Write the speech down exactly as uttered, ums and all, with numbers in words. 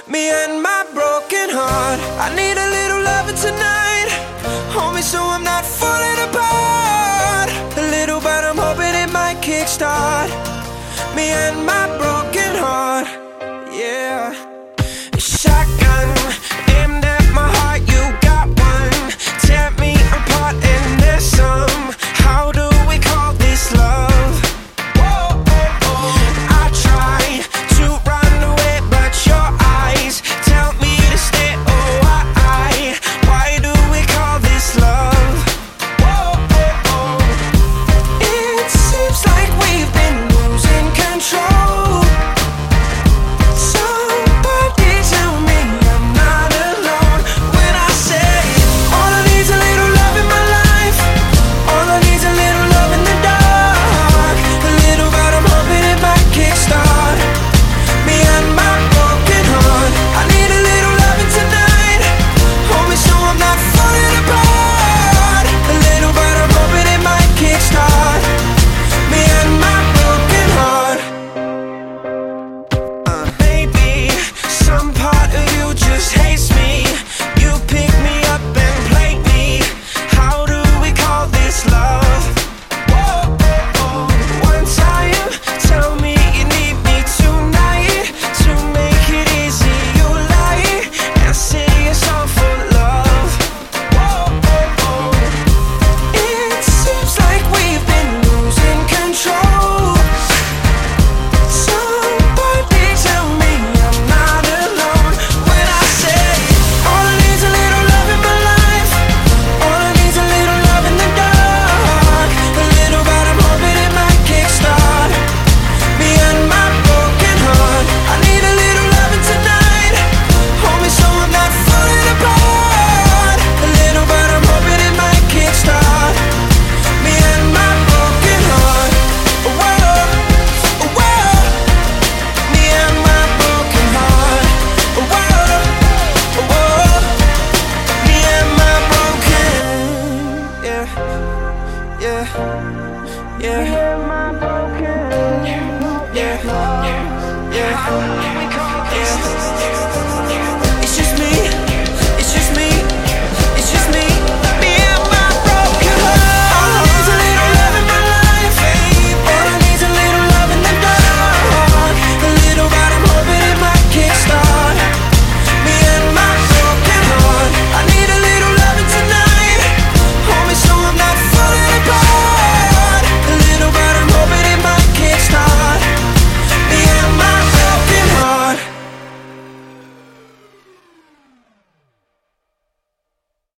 Me and my broken heart. I need a little loving tonight. Hold me so I'm not falling apart. A little, but I'm hoping it might kickstart me and my broken heart. Yeah. Shotgun aimed at my heart. You got one. Tear me apart and there's some. How do we call this love? Whoa, oh, oh. I try to run away, but your eyes tell me to stay. Oh, why? Why do we call this love? Whoa, oh, oh. It seems like we've been losing control. Somebody tell me I'm not alone when I say all I need's a little love in my life. All I need's a little love in the dark. A little, but I'm hoping it might kickstart me and my broken heart. I need a little loving tonight. Hold me so I'm not falling apart. A little, but I'm hoping it might kickstart me and my broken heart. Uh, maybe some part of you just hates me. You pick me up and play me. How do we call this love? Whoa, oh, oh. One time, tell me you need me tonight. To make it easy, you lie and say it's all for love. Whoa, oh, oh. It seems like we've been losing control. Somebody tell me I'm not alone when I say all I need's a little love in my life. All I need's a little love in the dark. A little, but I'm hoping it might kickstart me and my broken heart. I need a little loving tonight. Hold me so I'm not falling apart. A little, but I'm hoping it might kickstart me and my broken heart. Whoa, whoa. Me and my broken heart. Whoa, whoa. Me and my broken. Yeah, yeah, yeah. Yeah, yeah, yeah, yeah.